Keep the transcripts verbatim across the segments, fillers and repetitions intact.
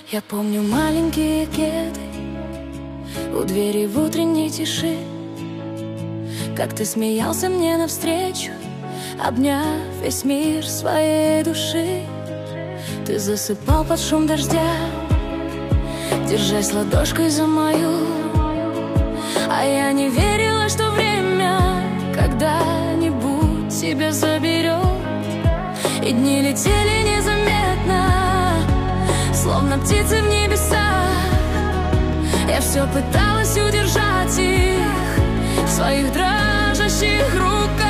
Я помню маленькие кеды у двери в утренней тиши, как ты смеялся мне навстречу, обняв весь мир своей души. Ты засыпал под шум дождя, держась ладошкой за мою, а я не верила, что время когда-нибудь тебя заберет. И дни летели незаметно, словно птицы в небесах. Я все пыталась удержать их в своих дрожащих руках.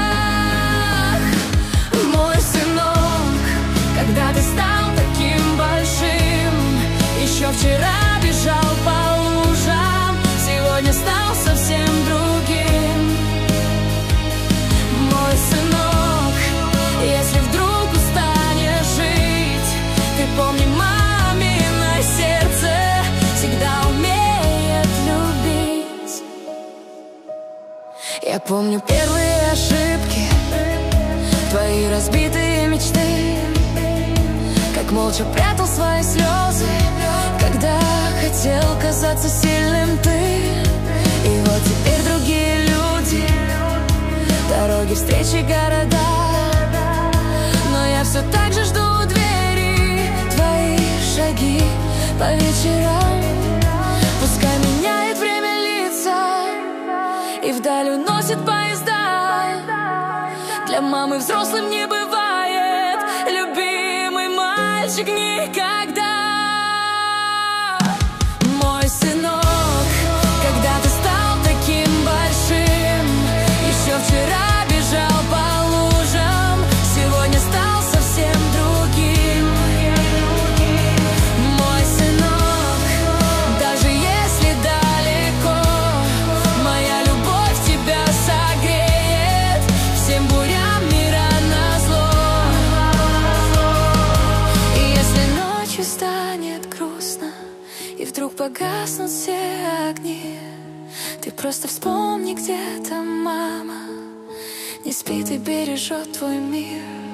Мой сынок, когда ты стал таким большим, еще вчера бежал по лужам, сегодня стал совсем другим. Мой сынок, если вдруг устанешь жить, ты помни, мамино сердце всегда умеет любить. Я помню первые ошибки, твои разбитые мечты, как молча прятал свои слезы, когда хотел казаться сильным ты. И вот теперь другие люди, дороги, встречи, города, но я все так же жду у двери твои шаги по вечерам. Пускай меняет время лица и вдаль уносит поезда, для мамы взрослым не бывает любимый мальчик никогда. Мой сынок, когда ты стал таким большим, еще вчера бежал по лужам, сегодня стал совсем другим. Мой сынок, даже если далеко, моя любовь тебя согреет всем бурям мира назло. И если ночью станет грустно и вдруг погаснут все огни, ты просто вспомни, где-то мама не спит и бережет твой мир.